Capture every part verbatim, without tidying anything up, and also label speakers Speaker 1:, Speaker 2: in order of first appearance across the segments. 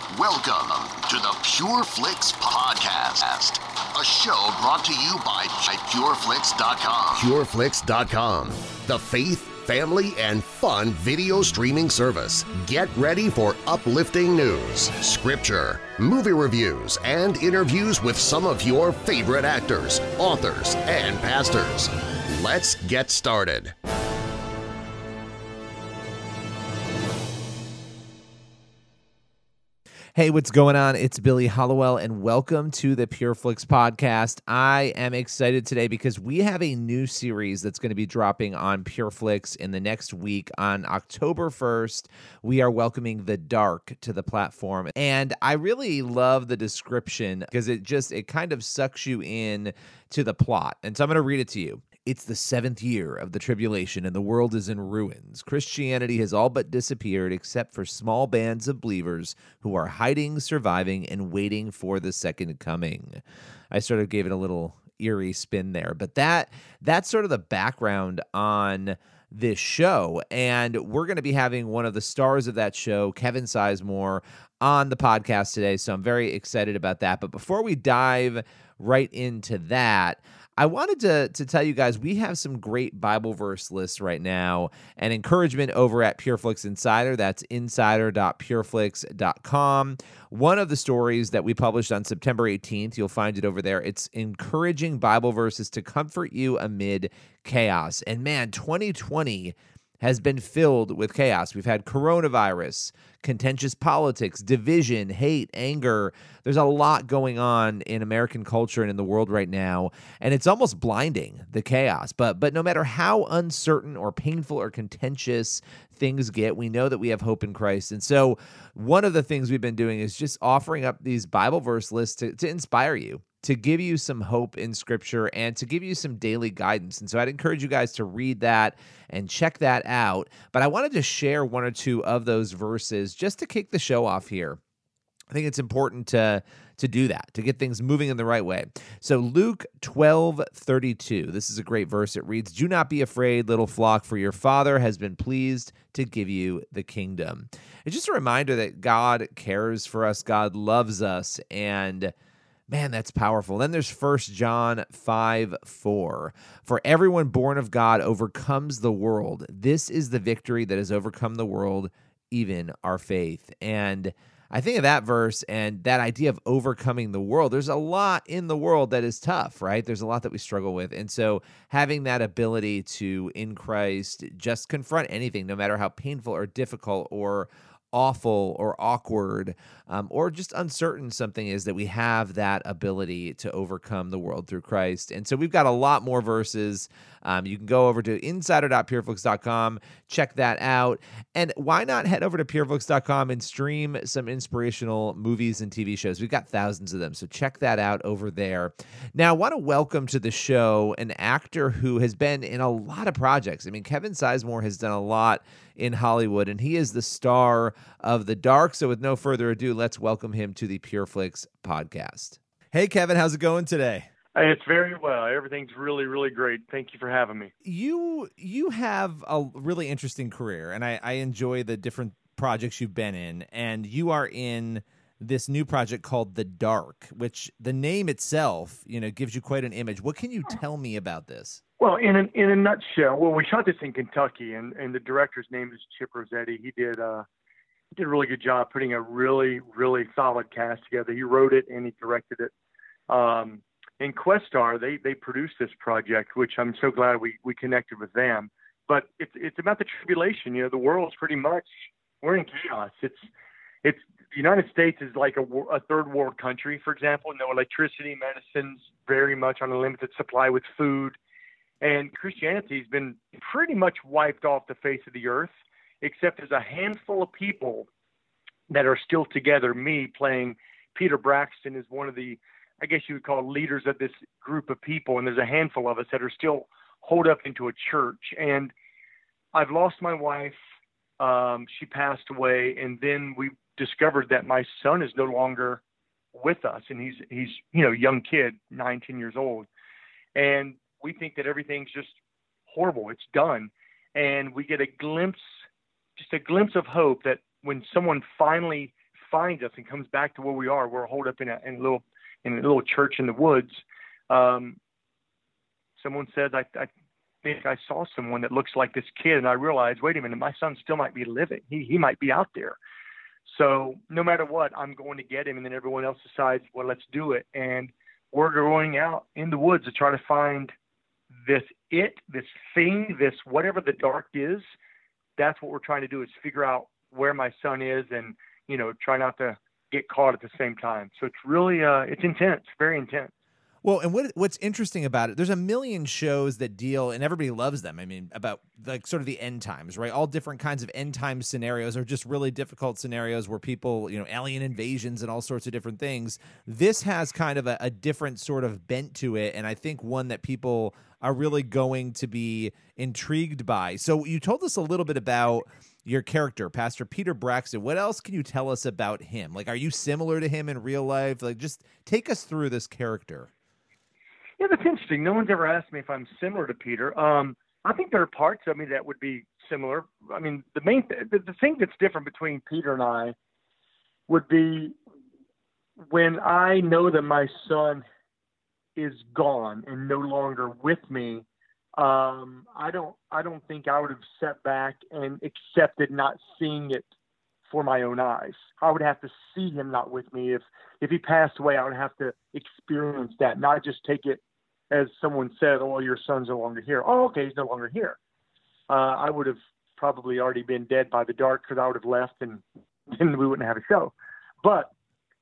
Speaker 1: Welcome to the Pure Flix Podcast, a show brought to you by Pure Flix dot com. Pure Flix dot com, the faith, family, and fun video streaming service. Get ready for uplifting news, scripture, movie reviews, and interviews with some of your favorite actors, authors, and pastors. Let's get started.
Speaker 2: Hey, what's going on? It's Billy Hollowell, and welcome to the Pure Flix Podcast. I am excited today because we have a new series that's going to be dropping on Pure Flix in the next week. On October first, we are welcoming The Dark to the platform, and I really love the description because it just, it kind of sucks you in to the plot. And so I'm going to read it to you. It's the seventh year of the tribulation, and the world is in ruins. Christianity has all but disappeared except for small bands of believers who are hiding, surviving, and waiting for the second coming. I sort of gave it a little eerie spin there, but that that's sort of the background on this show, and we're going to be having one of the stars of that show, Kevin Sizemore, on the podcast today, so I'm very excited about that. But before we dive right into that, I wanted to, to tell you guys, we have some great Bible verse lists right now and encouragement over at PureFlix Insider. That's insider dot pure flix dot com. One of the stories that we published on September eighteenth, you'll find it over there. It's encouraging Bible verses to comfort you amid chaos. And man, twenty twenty has been filled with chaos. We've had coronavirus, contentious politics, division, hate, anger. There's a lot going on in American culture and in the world right now, and it's almost blinding, the chaos. But but no matter how uncertain or painful or contentious things get, we know that we have hope in Christ. And so one of the things we've been doing is just offering up these Bible verse lists to, to inspire you, to give you some hope in Scripture, and to give you some daily guidance. And so I'd encourage you guys to read that and check that out. But I wanted to share one or two of those verses just to kick the show off here. I think it's important to, to do that, to get things moving in the right way. So Luke twelve thirty-two, this is a great verse. It reads, "Do not be afraid, little flock, for your Father has been pleased to give you the kingdom." It's just a reminder that God cares for us, God loves us, and man, that's powerful. Then there's First John five four. "For everyone born of God overcomes the world. This is the victory that has overcome the world, even our faith." And I think of that verse and that idea of overcoming the world. There's a lot in the world that is tough, right? There's a lot that we struggle with. And so having that ability to, in Christ, just confront anything, no matter how painful or difficult or awful or awkward um, or just uncertain something is, that we have that ability to overcome the world through Christ. And so we've got a lot more verses. Um, you can go over to insider dot pure flix dot com, check that out. And why not head over to pure flix dot com and stream some inspirational movies and T V shows? We've got thousands of them, so check that out over there. Now, I want to welcome to the show an actor who has been in a lot of projects. I mean, Kevin Sizemore has done a lot in Hollywood, and he is the star of The Dark. So with no further ado, let's welcome him to the Pure Flix Podcast. Hey, Kevin, how's it going today?
Speaker 3: Hey, it's very well. Everything's really, really great. Thank you for having me.
Speaker 2: You you have a really interesting career, and I, I enjoy the different projects you've been in, and you are in this new project called The Dark, which the name itself, you know, gives you quite an image. What can you tell me about this?
Speaker 3: Well, in a, in a nutshell, well, we shot this in Kentucky, and, and the director's name is Chip Rossetti. He did uh, he did a really good job putting a really, really solid cast together. He wrote it and he directed it. Um, and Questar, they they produced this project, which I'm so glad we, we connected with them. But it's it's about the tribulation. You know, the world's pretty much, we're in chaos. It's it's the United States is like a, a third world country, for example. No electricity, medicines, very much on a limited supply with food. And Christianity's been pretty much wiped off the face of the earth, except there's a handful of people that are still together. Me playing Peter Braxton is one of the, I guess you would call, leaders of this group of people. And there's a handful of us that are still holed up into a church. And I've lost my wife. Um, she passed away. And then we discovered that my son is no longer with us. And he's, he's, you know, young kid, nineteen years old. And we think that everything's just horrible. It's done. And we get a glimpse, just a glimpse of hope that when someone finally finds us and comes back to where we are. We're holed up in a, in a little in a little church in the woods. Um, someone says, I, I think I saw someone that looks like this kid, and I realized, wait a minute, my son still might be living. He he might be out there. So no matter what, I'm going to get him. And then everyone else decides, well, let's do it. And we're going out in the woods to try to find this it, this thing, this whatever the dark is. That's what we're trying to do, is figure out where my son is, and, you know, try not to get caught at the same time. So it's really, uh, it's intense, very intense.
Speaker 2: Well, and what what's interesting about it, there's a million shows that deal, and everybody loves them, I mean, about like sort of the end times, right? All different kinds of end time scenarios are just really difficult scenarios where people, you know, alien invasions and all sorts of different things. This has kind of a, a different sort of bent to it, and I think one that people are really going to be intrigued by. So you told us a little bit about your character, Pastor Peter Braxton. What else can you tell us about him? Like, are you similar to him in real life? Like, just take us through this character.
Speaker 3: Yeah, that's interesting. No one's ever asked me if I'm similar to Peter. Um, I think there are parts of me that would be similar. I mean, the main th- the, the thing that's different between Peter and I would be when I know that my son is gone and no longer with me. Um, I don't I don't think I would have sat back and accepted not seeing it for my own eyes. I would have to see him not with me. If if he passed away, I would have to experience that, not just take it as someone said, oh, your son's no longer here. Oh, okay, he's no longer here. Uh, I would have probably already been dead by the dark, because I would have left, and then we wouldn't have a show. But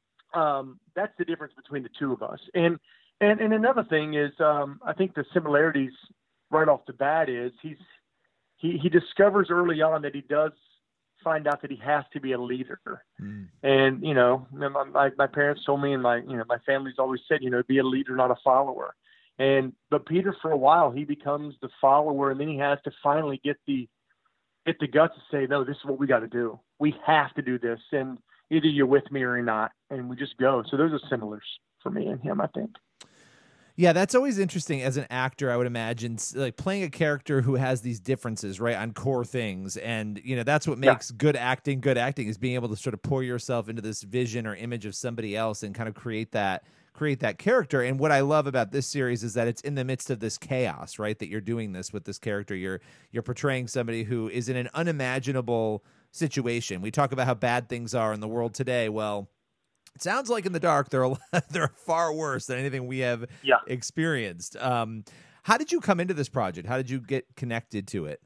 Speaker 3: um, that's the difference between the two of us. And and, and another thing is, um, I think the similarities right off the bat is he's he, he discovers early on that he does find out that he has to be a leader. Mm. And, you know, my, my, my parents told me, and my, you know, my family's always said, you know, be a leader, not a follower. And, but Peter, for a while, he becomes the follower, and then he has to finally get the, get the guts to say, no, this is what we got to do. We have to do this. And either you're with me or you're not. And we just go. So those are similars for me and him, I think.
Speaker 2: Yeah, that's always interesting as an actor, I would imagine, like playing a character who has these differences, right, on core things. And, you know, that's what makes yeah. good acting good acting, is being able to sort of pour yourself into this vision or image of somebody else and kind of create that create that character. And what I love about this series is that it's in the midst of this chaos, right, that you're doing this with this character. You're you're portraying somebody who is in an unimaginable situation. We talk about how bad things are in the world today. Well, it sounds like in the dark, they're a lot, they're far worse than anything we have yeah. experienced. Um, how did you come into this project? How did you get connected to it?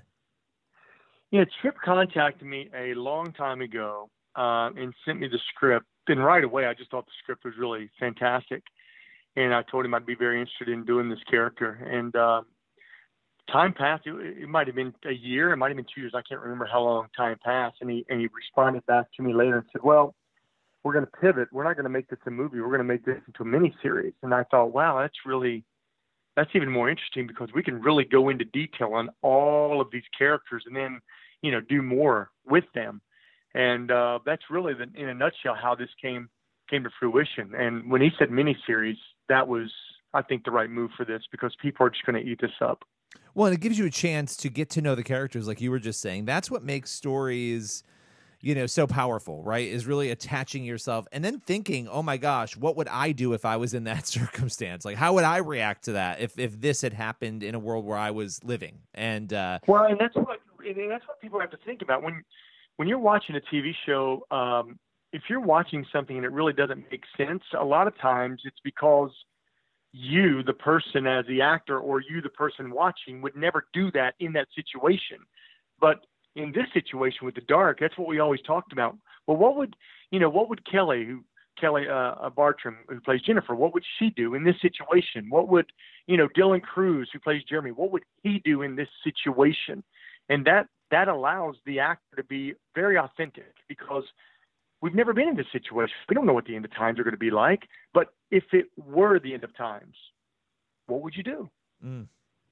Speaker 3: Yeah, Chip contacted me a long time ago uh, and sent me the script. And right away, I just thought the script was really fantastic. And I told him I'd be very interested in doing this character. And uh, time passed. It, it might have been a year. It might have been two years. I can't remember how long time passed. And he, and he responded back to me later and said, well, we're going to pivot. We're not going to make this a movie. We're going to make this into a miniseries. And I thought, wow, that's really, that's even more interesting, because we can really go into detail on all of these characters and then, you know, do more with them. And uh, that's really, the, in a nutshell, how this came came to fruition. And when he said miniseries, that was, I think, the right move for this, because people are just going to eat this up.
Speaker 2: Well, and it gives you a chance to get to know the characters, like you were just saying. That's what makes stories, you know, so powerful, right? Is really attaching yourself and then thinking, oh my gosh, what would I do if I was in that circumstance? Like, how would I react to that if, if this had happened in a world where I was living? And uh,
Speaker 3: well, and that's what and that's what people have to think about when when you're watching a T V show. Um, if you're watching something and it really doesn't make sense, a lot of times it's because you, the person as the actor, or you, the person watching, would never do that in that situation. But in this situation with the dark, that's what we always talked about. Well, what would, you know, what would Kelly, who Kelly uh, Bartram, who plays Jennifer, what would she do in this situation? What would, you know, Dylan Cruz, who plays Jeremy, what would he do in this situation? And that that allows the actor to be very authentic, because we've never been in this situation. We don't know what the end of times are going to be like. But if it were the end of times, what would you do?
Speaker 2: Mm.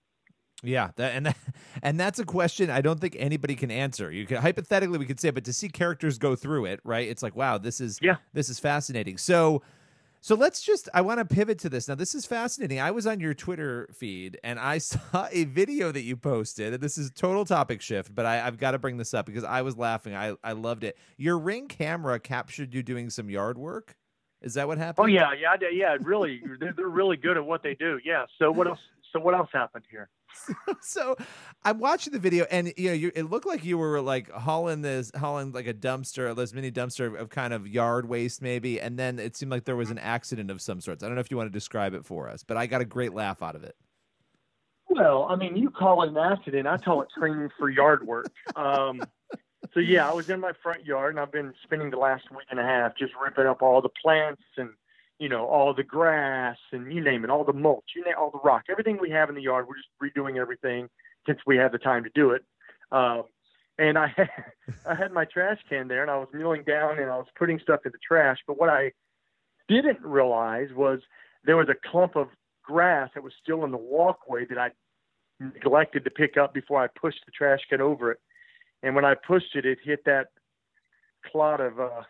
Speaker 2: Yeah, that, and that, and that's a question I don't think anybody can answer. You can hypothetically we could say, but to see characters go through it, right? It's like, wow, this is
Speaker 3: yeah.
Speaker 2: this is fascinating. So So let's just, I want to pivot to this. Now, this is fascinating. I was on your Twitter feed and I saw a video that you posted. And this is total topic shift, but I, I've got to bring this up because I was laughing. I, I loved it. Your Ring camera captured you doing some yard work. Is that what happened?
Speaker 3: Oh, yeah. Yeah. Yeah. Really. They're, they're really good at what they do. Yeah. So what else? So what else happened here?
Speaker 2: So I'm watching the video and, you know, you, it looked like you were like hauling this, hauling like a dumpster, this mini dumpster of kind of yard waste maybe. And then it seemed like there was an accident of some sorts. I don't know if you want to describe it for us, but I got a great laugh out of it.
Speaker 3: Well, I mean, you call it an accident. I call it training for yard work. Um, so, yeah, I was in my front yard and I've been spending the last week and a half just ripping up all the plants and, you know, all the grass and you name it, all the mulch, you name all the rock, everything we have in the yard. We're just redoing everything since we have the time to do it. Um, and I had, I had my trash can there and I was kneeling down and I was putting stuff in the trash. But what I didn't realize was there was a clump of grass that was still in the walkway that I neglected to pick up before I pushed the trash can over it. And when I pushed it, it hit that clot of uh,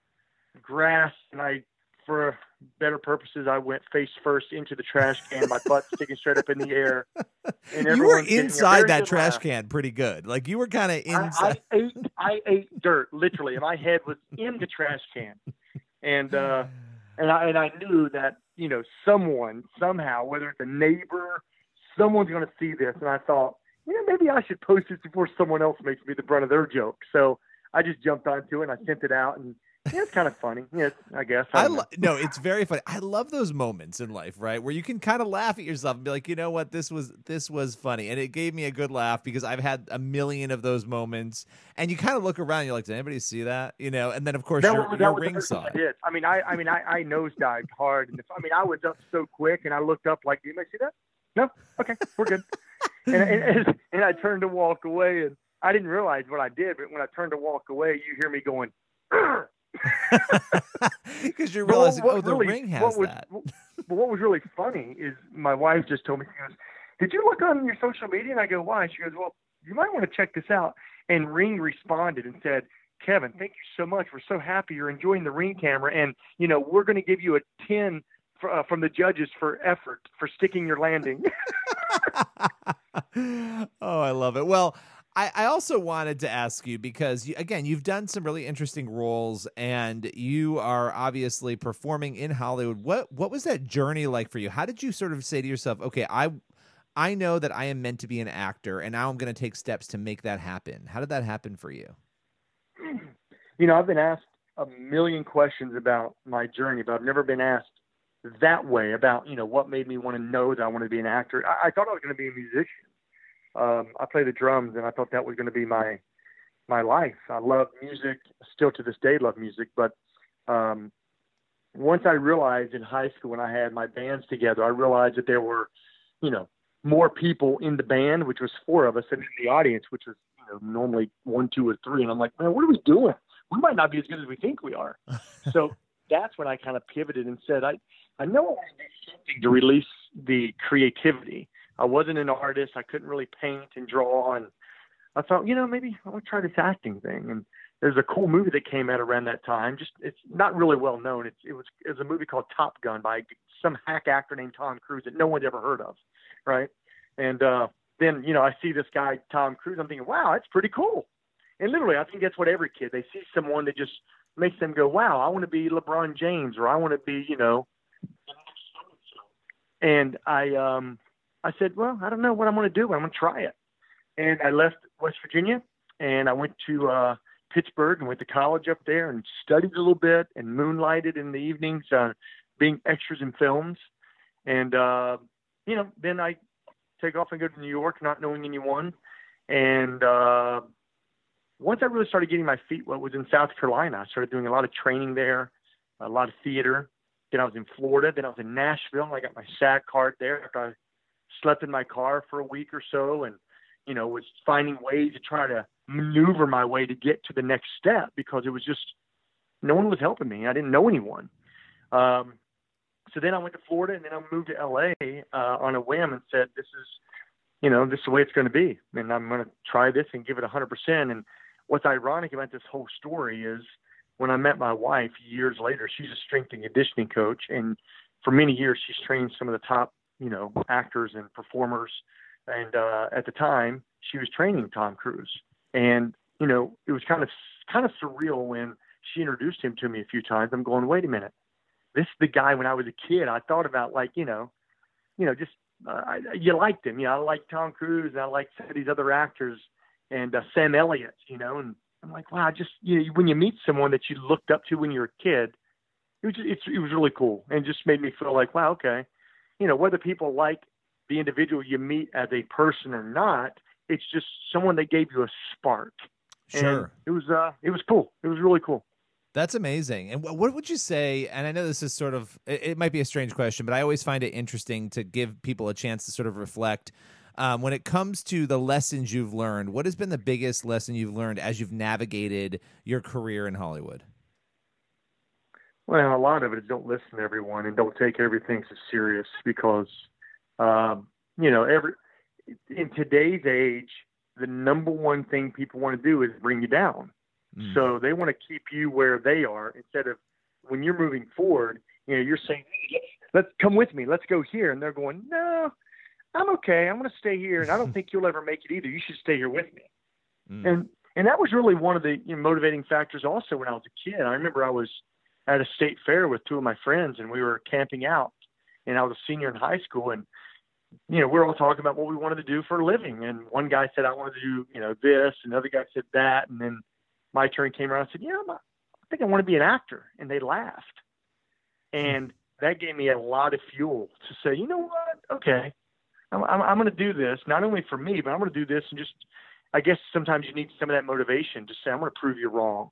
Speaker 3: grass and I, for better purposes, I went face first into the trash can, my butt sticking straight up in the air. And
Speaker 2: you were inside that trash laugh. can pretty good. Like you were kind of inside.
Speaker 3: I, I ate, I ate dirt, literally, and my head was in the trash can. And uh, and I and I knew that, you know, someone, somehow, whether it's a neighbor, someone's going to see this. And I thought, you know, maybe I should post this before someone else makes me the brunt of their joke. So I just jumped onto it and I sent it out and. Yeah, it's kind of funny. Yeah, I guess. I,
Speaker 2: I lo- no, it's very funny. I love those moments in life, right, where you can kind of laugh at yourself and be like, you know what, this was this was funny, and it gave me a good laugh because I've had a million of those moments. And you kind of look around, and you're like, did anybody see that? You know, and then of course
Speaker 3: that
Speaker 2: your,
Speaker 3: was,
Speaker 2: your
Speaker 3: was
Speaker 2: ring saw it.
Speaker 3: I did. I mean, I, I mean, I, I nosedived hard, and I mean, I was up so quick, and I looked up like, do you see that? No, okay, we're good. and, and and I turned to walk away, and I didn't realize what I did, but when I turned to walk away, you hear me going. Urgh!
Speaker 2: Because you're realizing,
Speaker 3: what,
Speaker 2: oh, the
Speaker 3: really,
Speaker 2: ring has
Speaker 3: what was,
Speaker 2: that.
Speaker 3: But what was really funny is my wife just told me, she goes, did you look on your social media? And I go, why? She goes, well, you might want to check this out. And Ring responded and said, Kevin, thank you so much. We're so happy you're enjoying the Ring camera. And, you know, we're going to give you a ten for, uh, from the judges for effort, for sticking your landing.
Speaker 2: Oh, I love it. Well, I, I also wanted to ask you because, you, again, you've done some really interesting roles and you are obviously performing in Hollywood. What what was that journey like for you? How did you sort of say to yourself, okay, I I know that I am meant to be an actor and now I'm going to take steps to make that happen. How did that happen for you?
Speaker 3: You know, I've been asked a million questions about my journey, but I've never been asked that way about, you know, what made me want to know that I wanted to be an actor. I, I thought I was going to be a musician. Um, I play the drums, and I thought that was going to be my my life. I love music, still to this day love music. But um, once I realized in high school when I had my bands together, I realized that there were, you know, more people in the band, which was four of us, and in the audience, which was, you know, normally one, two, or three. And I'm like, man, what are we doing? We might not be as good as we think we are. So that's when I kind of pivoted and said, I, I know I want to do something to release the creativity. I wasn't an artist. I couldn't really paint and draw. And I thought, you know, maybe I want to try this acting thing. And there's a cool movie that came out around that time. Just, it's not really well known. It's, it was, it was a movie called Top Gun by some hack actor named Tom Cruise that no one's ever heard of. Right. And uh, then, you know, I see this guy, Tom Cruise. I'm thinking, wow, that's pretty cool. And literally, I think that's what every kid, they see someone that just makes them go, wow, I want to be LeBron James, or I want to be, you know. And I, um, I said, well, I don't know what I'm going to do, but I'm going to try it. And I left West Virginia, and I went to uh, Pittsburgh and went to college up there and studied a little bit and moonlighted in the evenings, uh, being extras in films. And, uh, you know, then I take off and go to New York, not knowing anyone. And uh, once I really started getting my feet wet was in South Carolina. I started doing a lot of training there, a lot of theater. Then I was in Florida. Then I was in Nashville. I got my SAG card there after I slept in my car for a week or so, and, you know, was finding ways to try to maneuver my way to get to the next step because it was just, no one was helping me. I didn't know anyone. Um, so then I went to Florida, and then I moved to L A uh, on a whim and said, this is, you know, this is the way it's going to be. And I'm going to try this and give it a hundred percent. And what's ironic about this whole story is when I met my wife years later, she's a strength and conditioning coach. And for many years, she's trained some of the top, you know, actors and performers. And uh, at the time, she was training Tom Cruise. And, you know, it was kind of kind of surreal when she introduced him to me a few times. I'm going, wait a minute. This is the guy when I was a kid. I thought about, like, you know, you know, just uh, I, you liked him. You know, I liked Tom Cruise. And I liked some of these other actors and uh, Sam Elliott, you know. And I'm like, wow, just, you know, when you meet someone that you looked up to when you were a kid, it was just, it's, it was really cool. And just made me feel like, wow, okay. You know, whether people like the individual you meet as a person or not, it's just someone that gave you a spark.
Speaker 2: Sure.
Speaker 3: And it was, uh, it was cool. It was really cool.
Speaker 2: That's amazing. And what would you say, and I know this is sort of, it, it might be a strange question, but I always find it interesting to give people a chance to sort of reflect. Um, when it comes to the lessons you've learned, what has been the biggest lesson you've learned as you've navigated your career in Hollywood?
Speaker 3: Well, a lot of it is don't listen to everyone and don't take everything so serious because, um, you know, every in today's age, the number one thing people want to do is bring you down. Mm. So they want to keep you where they are instead of when you're moving forward, you know, you're saying, hey, let's come with me. Let's go here. And they're going, no, I'm okay. I'm going to stay here. And I don't think you'll ever make it either. You should stay here with me. Mm. And, and that was really one of the you know, motivating factors also when I was a kid. I remember I was at a state fair with two of my friends and we were camping out and I was a senior in high school and, you know, we we're all talking about what we wanted to do for a living. And one guy said, I wanted to do, you know, this. And another guy said that. And then my turn came around and said, yeah, I think I want to be an actor. And they laughed. And that gave me a lot of fuel to say, you know what? Okay. I'm, I'm, I'm going to do this, not only for me, but I'm going to do this. And just, I guess sometimes you need some of that motivation to say, I'm going to prove you wrong.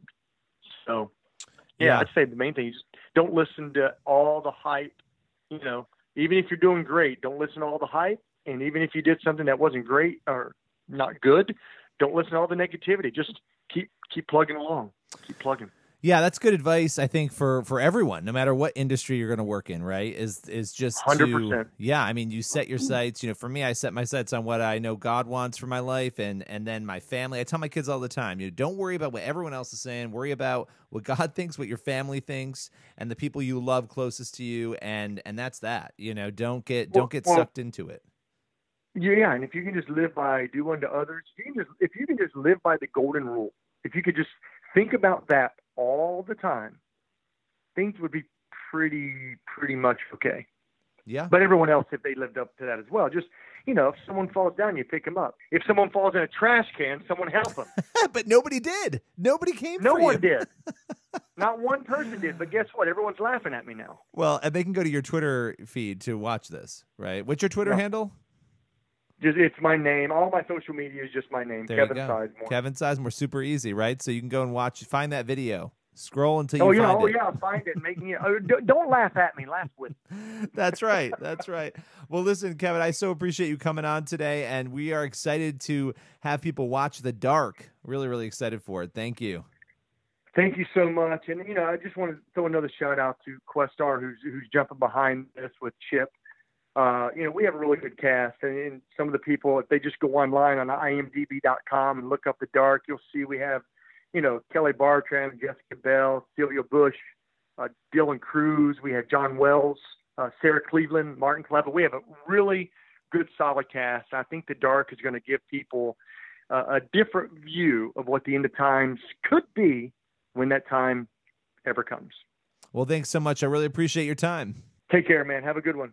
Speaker 3: So yeah, yeah. I'd say the main thing is don't listen to all the hype, you know, even if you're doing great, don't listen to all the hype. And even if you did something that wasn't great or not good, don't listen to all the negativity. Just keep keep plugging along. Keep plugging.
Speaker 2: Yeah, that's good advice, I think, for, for everyone, no matter what industry you're going to work in, right? Is is just
Speaker 3: one hundred percent.
Speaker 2: To, yeah, I mean, you set your sights. You know, for me, I set my sights on what I know God wants for my life and and then my family. I tell my kids all the time, you know, don't worry about what everyone else is saying. Worry about what God thinks, what your family thinks, and the people you love closest to you, and and that's that. You know, don't get
Speaker 3: well,
Speaker 2: don't get
Speaker 3: well,
Speaker 2: sucked into it.
Speaker 3: Yeah, and if you can just live by do unto others, if you can just, if you can just live by the golden rule, if you could just think about that all the time, things would be pretty, pretty much okay.
Speaker 2: Yeah.
Speaker 3: But everyone else, if they lived up to that as well, just, you know, if someone falls down, you pick them up. If someone falls in a trash can, someone help them.
Speaker 2: But nobody did. Nobody came
Speaker 3: No
Speaker 2: for
Speaker 3: one
Speaker 2: you.
Speaker 3: did. Not one person did. But guess what? Everyone's laughing at me now.
Speaker 2: Well, and they can go to your Twitter feed to watch this, right? What's your Twitter
Speaker 3: yeah.
Speaker 2: handle?
Speaker 3: Just, it's my name. All my social media is just my name,
Speaker 2: there
Speaker 3: Kevin
Speaker 2: Sizemore. Kevin Sizemore, super easy, right? So you can go and watch, find that video. Scroll until you
Speaker 3: oh, yeah,
Speaker 2: find
Speaker 3: oh,
Speaker 2: it.
Speaker 3: Oh, yeah, find it. Make me, oh, don't laugh at me. Laugh with me.
Speaker 2: That's right. That's right. Well, listen, Kevin, I so appreciate you coming on today, and we are excited to have people watch The Dark. Really, really excited for it. Thank you.
Speaker 3: Thank you so much. And, you know, I just want to throw another shout out to Questar, who's, who's jumping behind this with Chip. Uh, you know, we have a really good cast, and, and some of the people, if they just go online on I M D B dot com and look up The Dark, you'll see we have, you know, Kelly Bartram, Jessica Bell, Celia Bush, uh, Dylan Cruz. We have John Wells, uh, Sarah Cleveland, Martin Clever. We have a really good, solid cast. I think The Dark is going to give people uh, a different view of what the end of times could be when that time ever comes.
Speaker 2: Well, thanks so much. I really appreciate your time.
Speaker 3: Take care, man. Have a good one.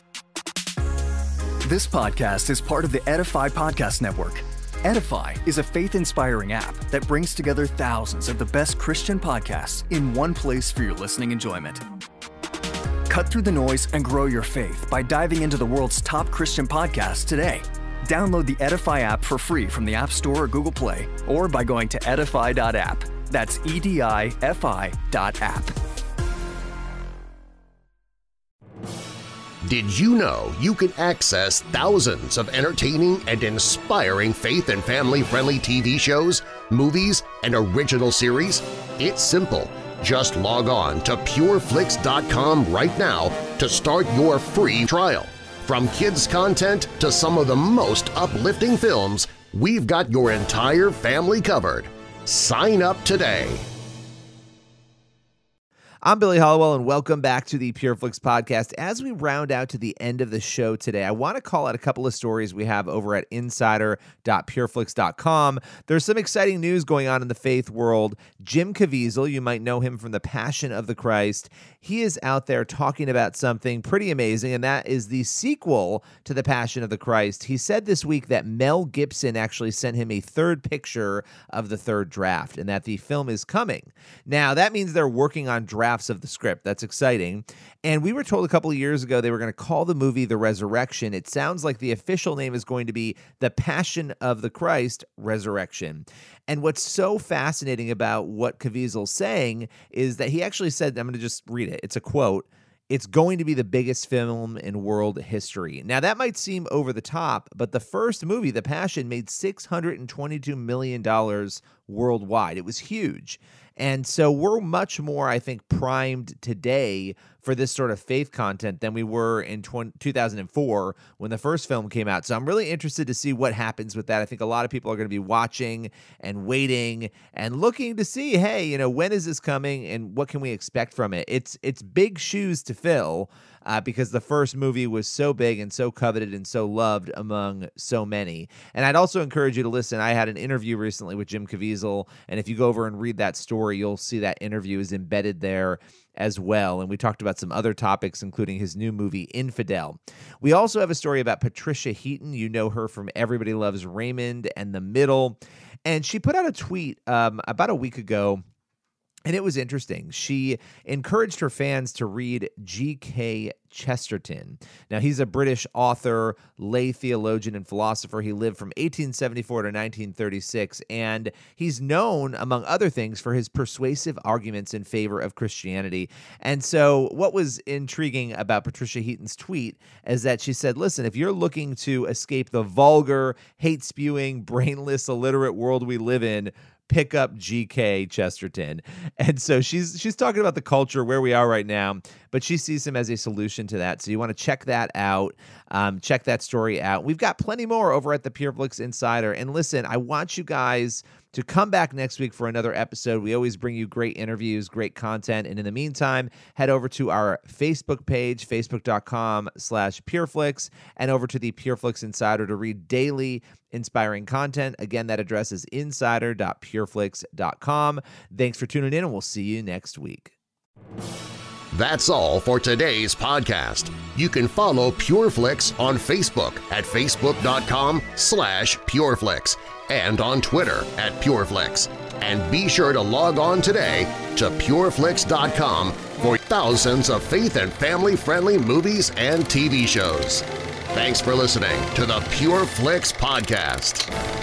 Speaker 4: This podcast is part of the Edify Podcast Network. Edify is a faith-inspiring app that brings together thousands of the best Christian podcasts in one place for your listening enjoyment. Cut through the noise and grow your faith by diving into the world's top Christian podcasts today. Download the Edify app for free from the App Store or Google Play, or by going to edify dot app. That's E D I F I dot app.
Speaker 1: Did you know you can access thousands of entertaining and inspiring faith and family-friendly T V shows, movies, and original series? It's simple. Just log on to pure flix dot com right now to start your free trial. From kids' content to some of the most uplifting films, we've got your entire family covered. Sign up today.
Speaker 2: I'm Billy Hallowell, and welcome back to the PureFlix podcast. As we round out to the end of the show today, I want to call out a couple of stories we have over at insider dot pureflix dot com. There's some exciting news going on in the faith world. Jim Caviezel, you might know him from The Passion of the Christ. He is out there talking about something pretty amazing, and that is the sequel to The Passion of the Christ. He said this week that Mel Gibson actually sent him a third picture of the third draft, and that the film is coming. Now, that means they're working on drafts of the script. That's exciting. And we were told a couple of years ago they were going to call the movie The Resurrection. It sounds like the official name is going to be The Passion of the Christ Resurrection. And what's so fascinating about what Caviezel's saying is that he actually said, I'm going to just read it. It's a quote. It's going to be the biggest film in world history. Now, that might seem over the top, but the first movie, The Passion, made six hundred twenty-two million dollars worldwide. It was huge. And so we're much more, I think, primed today for this sort of faith content than we were in two thousand four when the first film came out. So I'm really interested to see what happens with that. I think a lot of people are going to be watching and waiting and looking to see, hey, you know, when is this coming and what can we expect from it? It's it's big shoes to fill uh, because the first movie was so big and so coveted and so loved among so many. And I'd also encourage you to listen. I had an interview recently with Jim Caviezel, and if you go over and read that story, you'll see that interview is embedded there as well. And we talked about some other topics, including his new movie, Infidel. We also have a story about Patricia Heaton. You know her from Everybody Loves Raymond and The Middle. And she put out a tweet um, about a week ago, and it was interesting. She encouraged her fans to read G K Chesterton. Now, he's a British author, lay theologian, and philosopher. He lived from eighteen seventy-four to nineteen thirty-six, and he's known, among other things, for his persuasive arguments in favor of Christianity. And so what was intriguing about Patricia Heaton's tweet is that she said, listen, if you're looking to escape the vulgar, hate-spewing, brainless, illiterate world we live in, pick up G K Chesterton. And so she's she's talking about the culture where we are right now, but she sees him as a solution to that. So you want to check that out. Um, check that story out. We've got plenty more over at the PureFlix Insider. And listen, I want you guys to come back next week for another episode. We always bring you great interviews, great content. And in the meantime, head over to our Facebook page, facebook.com slash PureFlix, and over to the PureFlix Insider to read daily inspiring content. Again, that address is insider dot pureflix dot com. Thanks for tuning in, and we'll see you next week.
Speaker 1: That's all for today's podcast. You can follow PureFlix on Facebook at facebook.com slash PureFlix and on Twitter at PureFlix. And be sure to log on today to pureflix dot com for thousands of faith and family-friendly movies and T V shows. Thanks for listening to the PureFlix Podcast.